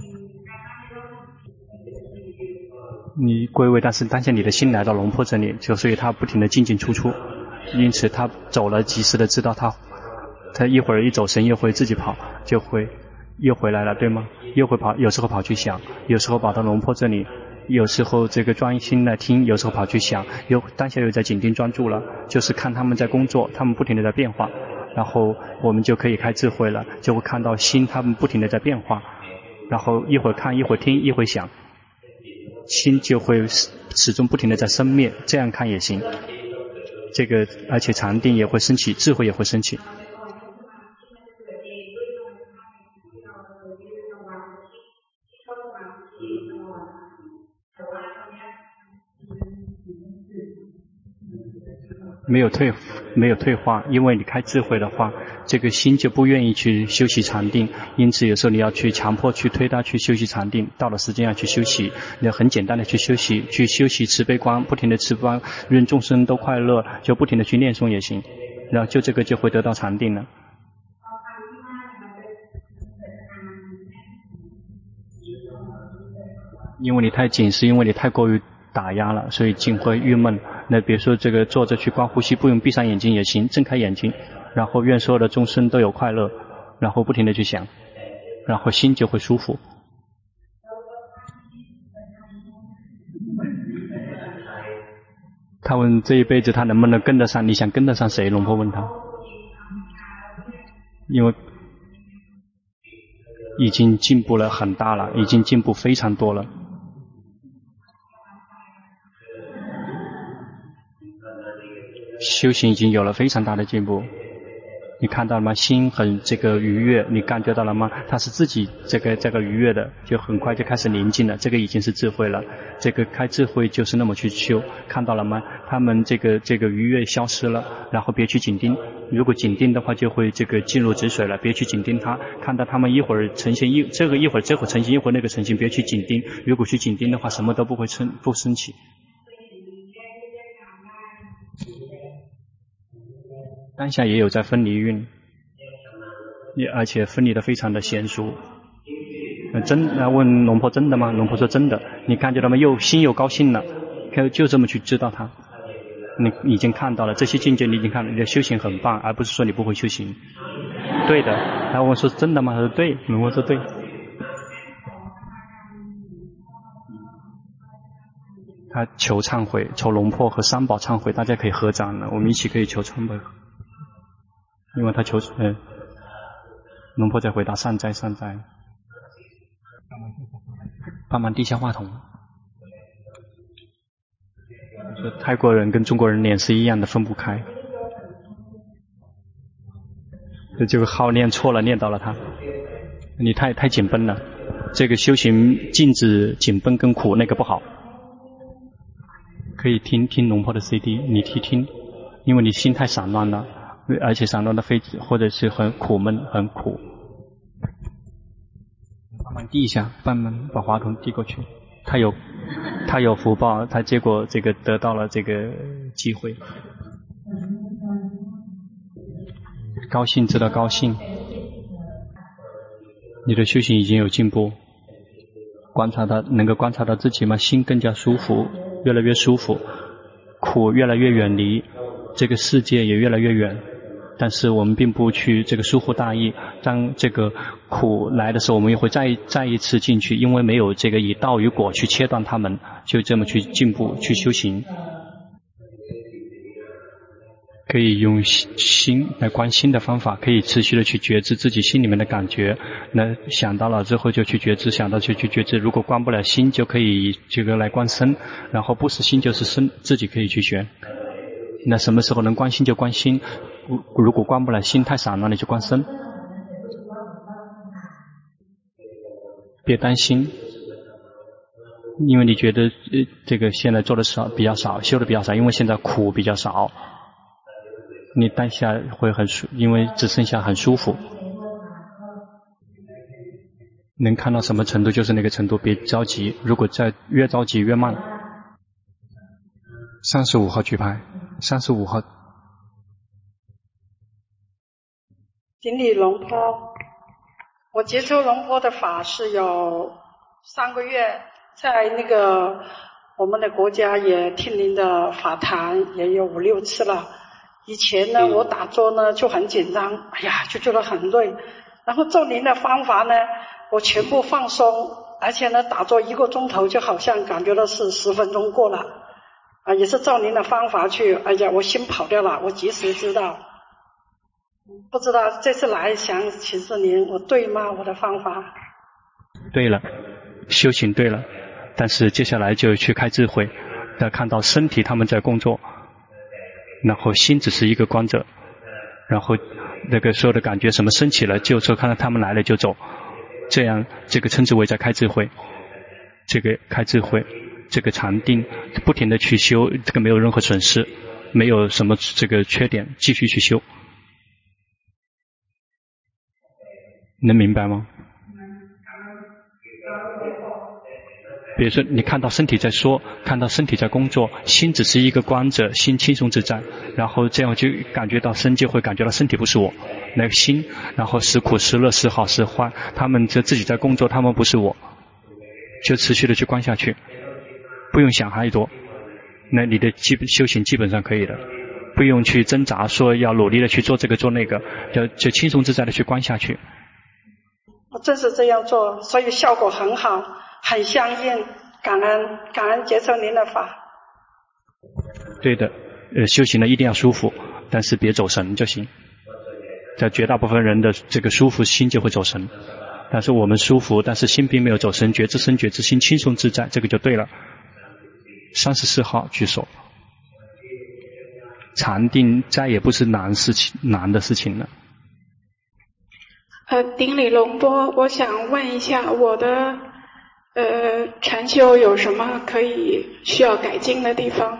你归位，但是当下你的心来到龙婆这里，所以他不停的进进出出，因此他走了，及时的知道他一会儿一走神，一会儿自己跑，就会又回来了，对吗？又会跑，有时候跑去想，有时候跑到龙婆这里，有时候这个专心来听，有时候跑去想，当下又在紧盯专注了，就是看他们在工作，他们不停地在变化，然后我们就可以开智慧了，就会看到心他们不停地在变化，然后一会儿看，一会儿听，一会儿想，心就会始终不停地在生灭，这样看也行。这个而且禅定也会升起，智慧也会升起。没有退化，因为你开智慧的话，这个心就不愿意去休息禅定，因此有时候你要去强迫去推它去休息禅定，到了时间要去休息，你要很简单的去休息慈悲观，不停的慈悲观，愿众生都快乐，就不停的去念诵也行，然后就这个就会得到禅定了。因为你太紧，是因为你太过于打压了，所以紧会郁闷。那比如说这个坐着去观呼吸，不用闭上眼睛也行，睁开眼睛，然后愿所有的众生都有快乐，然后不停的去想，然后心就会舒服。他问这一辈子他能不能跟得上，你想跟得上谁？龙婆问他，因为已经进步了很大了，已经进步非常多了。修行已经有了非常大的进步，你看到了吗？心很这个愉悦，你感觉到了吗？它是自己这个愉悦的，就很快就开始宁静了，这个已经是智慧了。这个开智慧就是那么去修，看到了吗？他们这个愉悦消失了，然后别去紧盯，如果紧盯的话就会这个进入止水了，别去紧盯它，看到他们一会儿呈现这会儿呈现，一会儿那个呈现，别去紧盯，如果去紧盯的话什么都不会不升起。当下也有在分离运，而且分离的非常的娴熟。问龙婆真的吗？龙婆说真的。你感觉到吗？心又高兴了，就这么去知道它。你已经看到了这些境界，你已经看了，你的修行很棒，而不是说你不会修行。对的。然后我说真的吗？他说对。龙婆说对。他求忏悔，求龙婆和三宝忏悔，大家可以合掌了，我们一起可以求忏悔。因为他求龙婆在回答善哉善哉，帮忙递下话筒。说泰国人跟中国人脸是一样的，分不开。这个号念错了，念到了他，你太紧绷了。这个修行禁止紧绷跟苦，那个不好。可以听龙婆的 CD， 你听，因为你心太散乱了。而且散乱的或者是很苦闷，很苦。帮忙递一下，帮忙把话筒递过去。他有福报，他结果这个得到了这个机会。高兴知道高兴，你的修行已经有进步。能够观察到自己吗？心更加舒服，越来越舒服，苦越来越远离，这个世界也越来越远。但是我们并不去这个疏忽大意，当这个苦来的时候，我们也会再一次进去，因为没有这个以道与果去切断它们，就这么去进步去修行。可以用心来观心的方法，可以持续的去觉知自己心里面的感觉，那想到了之后就去觉知，想到就去觉知，如果观不了心就可以这个来观身，然后不是心就是身，自己可以去学。那什么时候能观心就观心，如果观不了心太散了，你就观身。别担心，因为你觉得这个现在做的比较少，修的比较少，因为现在苦比较少，你当下会很因为只剩下很舒服。能看到什么程度就是那个程度，别着急，如果再越着急越慢。35号举牌，35号。 顶礼龙婆，我接受龙婆的法是有3个月，在那个我们的国家也听您的法坛也有5、6次了。以前呢，我打坐呢就很紧张，哎呀，就觉得很累。 然后咒您的方法呢，我全部放松，而且呢打坐1个钟头，就好像感觉到是10分钟过了也是照您的方法去，哎呀，我心跑掉了，我及时知道。不知道这次来想请示您，我对吗？我的方法对了，修行对了，但是接下来就去开智慧，要看到身体他们在工作，然后心只是一个观者，然后那个所有的感觉什么升起了，就说看到他们来了就走，这样这个称之为在开智慧。这个开智慧，这个禅定不停的去修，这个没有任何损失，没有什么这个缺点，继续去修。能明白吗？比如说你看到身体在说，看到身体在工作，心只是一个观者，心轻松自在，然后这样就感觉到身，就会感觉到身体不是我，那个心，然后时苦时乐时好时坏，他们就自己在工作，他们不是我，就持续的去观下去，不用想太多，那你的修行基本上可以的，不用去挣扎说要努力的去做这个做那个，就轻松自在的去观下去。 我正是这样做，所以效果很好，很相应，感恩接受您的法。 对的，修行呢一定要舒服，但是别走神就行。在绝大部分人的这个舒服心就会走神，但是我们舒服，但是心并没有走神，觉知身觉知心轻松自在，这个就对了。34号举手。禅定再也不是难的事情了。 顶礼龙波，我想问一下，我的禅修有什么可以需要改进的地方？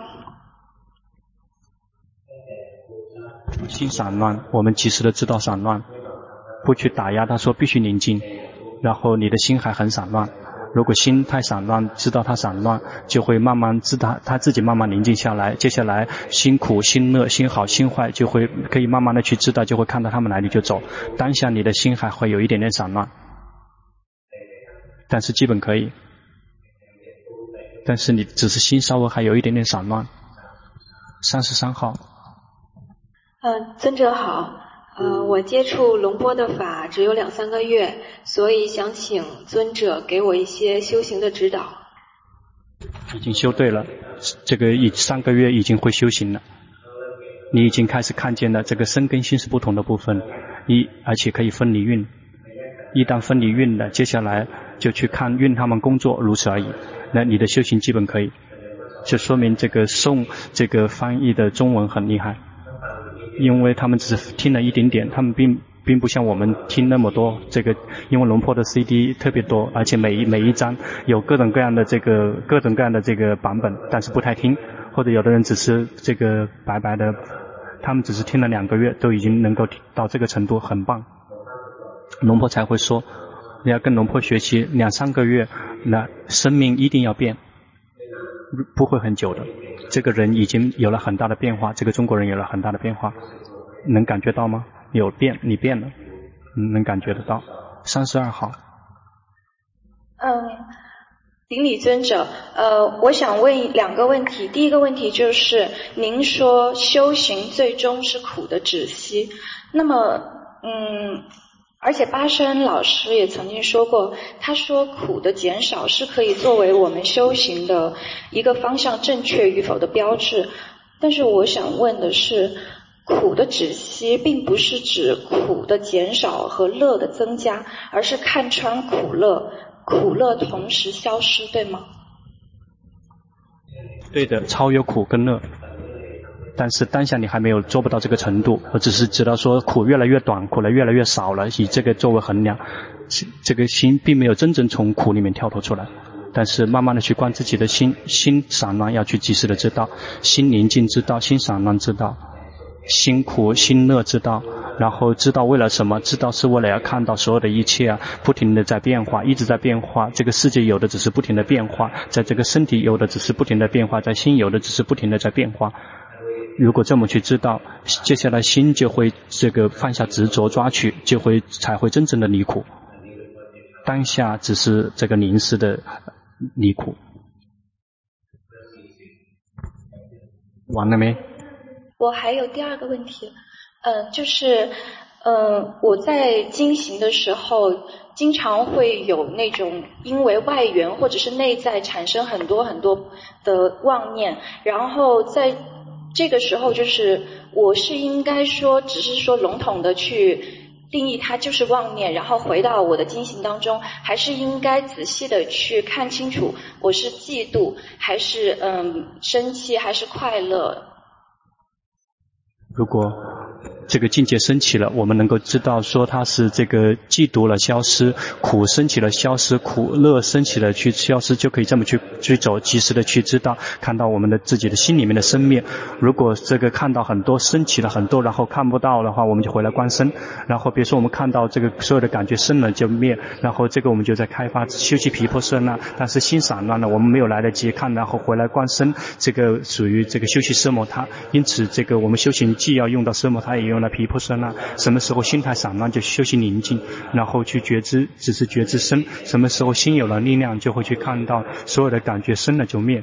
心散乱，我们及时的知道散乱，不去打压他说必须宁静，然后你的心还很散乱，如果心太散乱，知道它散乱，就会慢慢知道它自己慢慢宁静下来，接下来心苦心乐心好心坏就会可以慢慢的去知道，就会看到他们来你就走，当下你的心还会有一点点散乱，但是基本可以，但是你只是心稍微还有一点点散乱。33号。 尊者好，我接触龙波的法只有2-3个月，所以想请尊者给我一些修行的指导。 已经修对了，这个3个月已经会修行了，你已经开始看见了这个身跟心是不同的部分，而且可以分离运，一旦分离运了，接下来就去看运他们工作，如此而已，那你的修行基本可以，就说明这个这个翻译的中文很厉害，因为他们只是听了一点点，他们并不像我们听那么多，这个因为龙坡的 CD 特别多，而且每一张有各种各样的这个版本，但是不太听，或者有的人只是这个白白的，他们只是听了2个月都已经能够到这个程度，很棒。龙坡才会说你要跟龙坡学习2-3个月，那生命一定要变，不会很久的，这个人已经有了很大的变化，这个中国人有了很大的变化，能感觉到吗？有变，你变了，能感觉得到。32号。 顶礼尊者，我想问2个问题。第一个问题就是，您说修行最终是苦的止息，那么，而且巴山老师也曾经说过，他说苦的减少是可以作为我们修行的一个方向正确与否的标志。但是我想问的是，苦的止息并不是指苦的减少和乐的增加，而是看穿苦乐，苦乐同时消失，对吗？ 对的，超越苦跟乐。但是当下你还没有做不到这个程度，我只是知道说苦越来越短，苦了越来越少了，以这个作为衡量，这个心并没有真正从苦里面跳脱出来，但是慢慢的去观自己的心散乱，要去及时的知道，心宁静知道，心散乱知道，心苦心乐知道，然后知道为了什么，知道是为了要看到所有的一切不停的在变化，一直在变化，这个世界有的只是不停的变化，在这个身体有的只是不停的变化，在心有的只是不停的在变化。如果这么去知道，接下来心就会这个放下执着抓取，才会真正的离苦，当下只是这个凝视的离苦。完了没？ 我还有第2个问题，就是我在经行的时候，经常会有那种因为外缘或者是内在产生很多很多的妄念，然后在这个时候就是我是应该说只是说笼统的去定义它就是妄念，然后回到我的经行当中，还是应该仔细的去看清楚我是嫉妒还是生气还是快乐。 如果这个境界升起了，我们能够知道说它是这个嫉妒了消失，苦升起了消失，苦乐升起了去消失，就可以这么去走，及时的去知道看到我们的自己的心里面的生灭。如果这个看到很多升起了很多，然后看不到的话，我们就回来观身。然后比如说我们看到这个所有的感觉生了就灭，然后这个我们就在开发修习毗婆舍那，但是心散乱了，我们没有来得及看，然后回来观身，这个属于这个修习奢摩他。因此这个我们修行既要用到奢摩他，也用到毗婆舍那。什么时候心态散乱就修习宁静，然后去觉知，只是觉知身。什么时候心有了力量，就会去看到所有的感觉生了就灭。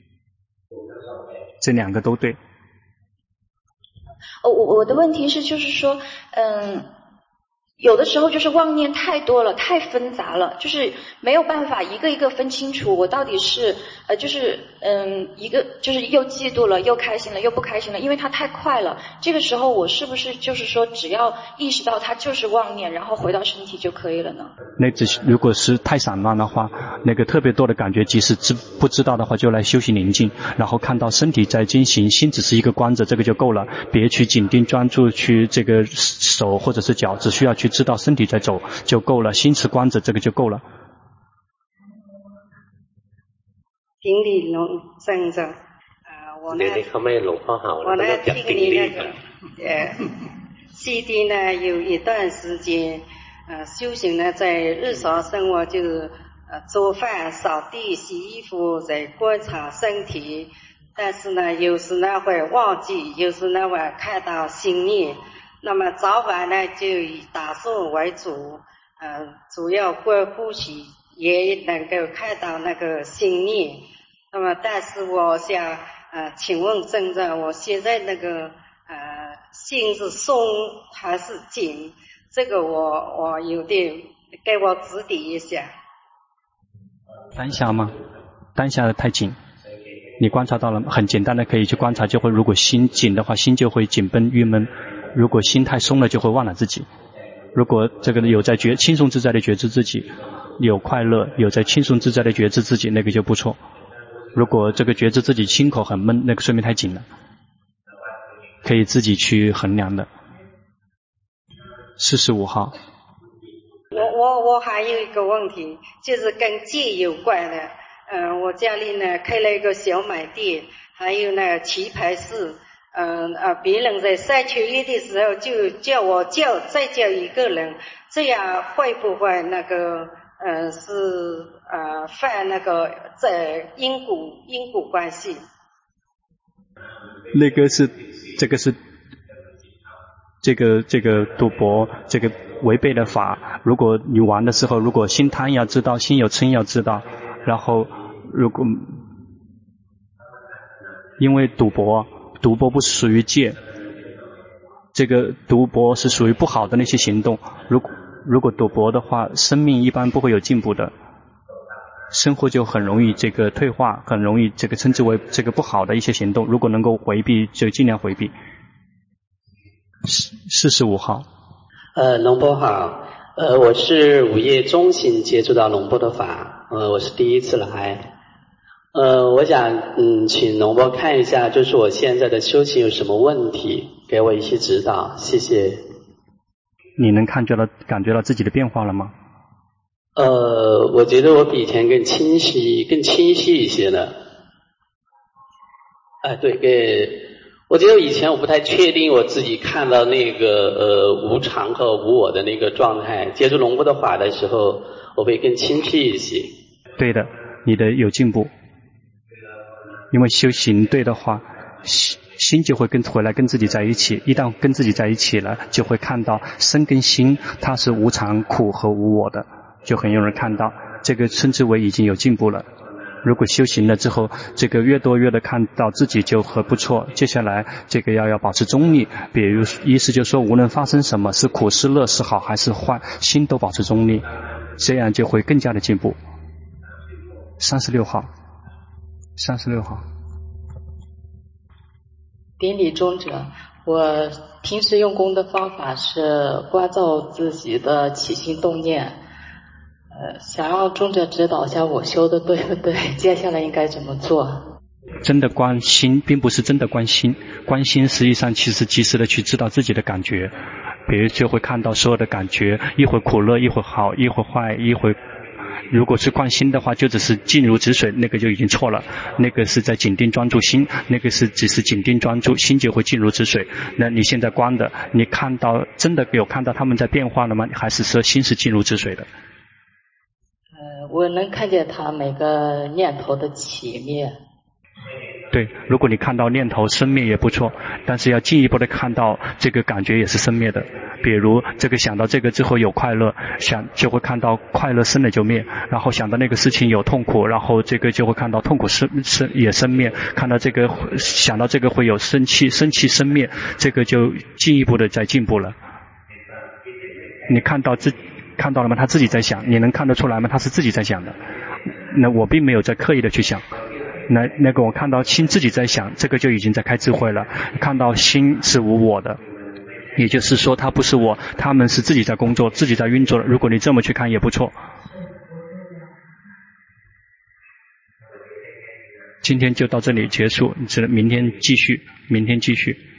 这两个都对。 我的问题是就是说有的时候就是妄念太多了，太纷杂了，就是没有办法一个一个分清楚我到底是一个就是又嫉妒了又开心了又不开心了，因为它太快了。这个时候我是不是就是说只要意识到它就是妄念，然后回到身体就可以了呢？ 那如果是太散乱的话，那个特别多的感觉即使不知道的话，就来休息宁静，然后看到身体在进行，心只是一个观者，这个就够了，别去紧盯专注去这个手或者是脚，只需要去知道身体在走就够了，心持观者这个就够了。 顶礼龙正着，我呢听你那个CD 呢有一段时间修行呢，在日常生活就是做饭、扫地、洗衣服，在观察身体，但是呢有时呢会忘记，有时呢会看到心念。那么早晚呢就以打坐为主，主要观呼吸，也能够看到那个心念。那么但是我想请问正在我现在那个心是松还是紧，这个我有点给我指点一下。 当下吗？当下的太紧，你观察到了吗？很简单的可以去观察，就会如果心紧的话，心就会紧绷郁闷，如果心太松了就会忘了自己。如果这个有在轻松自在的觉知自己，有快乐，有在轻松自在的觉知自己，那个就不错。如果这个觉知自己心口很闷，那个说明太紧了，可以自己去衡量的。45号。 我还有一个问题，就是跟戒有关的。我家里呢开了一个小买店，还有呢棋牌室。别人在三缺一的时候就叫我再叫一个人，这样会不会那个是犯那个在因果关系？ 那个是这个赌博，这个违背了法。如果你玩的时候，如果心贪要知道，心有嗔要知道，然后如果因为赌博不属于戒，这个赌博是属于不好的那些行动。如果赌博的话，生命一般不会有进步的，生活就很容易这个退化，很容易这个称之为这个不好的一些行动。如果能够回避，就尽量回避。45号。 龙波好，我是5月中旬接触到龙波的法，我是第一次来。我想请龙波看一下，就是我现在的修行有什么问题，给我一些指导，谢谢。 你能感觉到自己的变化了吗？ 我觉得我比以前更清晰一些了。对，我觉得以前我不太确定我自己看到那个无常和无我的那个状态，接触龙波的法的时候，我会更清晰一些。 对的，你的有进步。因为修行对的话，心就会回来跟自己在一起，一旦跟自己在一起了，就会看到身跟心它是无常、苦和无我的，就很有人看到，这个称之为已经有进步了。 如果修行了之后，这个越多越的看到自己就很不错。接下来这个要保持中立，比如意思就是说，无论发生什么，是苦是乐，是好还是坏，心都保持中立，这样就会更加的进步。36号。 顶礼中者，我平时用功的方法是关照自己的起心动念。想让中者指导一下我修的对不对？接下来应该怎么做？ 真的关心并不是真的关心，关心实际上其实及时的去知道自己的感觉，比如就会看到所有的感觉，一会苦乐，一会好，一会坏，一会。如果是关心的话，就只是静如止水，那个就已经错了。那个是在紧盯专注心，那个是只是紧盯专注，心就会静如止水。那你现在关的，你看到真的有看到他们在变化了吗？还是说心是静如止水的？ 我能看见他每个念头的起灭。 对，如果你看到念头生灭也不错，但是要进一步的看到这个感觉也是生灭的。比如这个想到这个之后有快乐，就会看到快乐生了就灭，然后想到那个事情有痛苦，然后这个就会看到痛苦也生灭，看到这个想到这个会有生气生灭，这个就进一步的在进步了。你看到了吗？他自己在想，你能看得出来吗？他是自己在想的。那我并没有在刻意的去想。那个我看到心自己在想，这个就已经在开智慧了。看到心是无我的，也就是说他不是我，他们是自己在工作，自己在运作的。如果你这么去看也不错。今天就到这里结束，明天继续。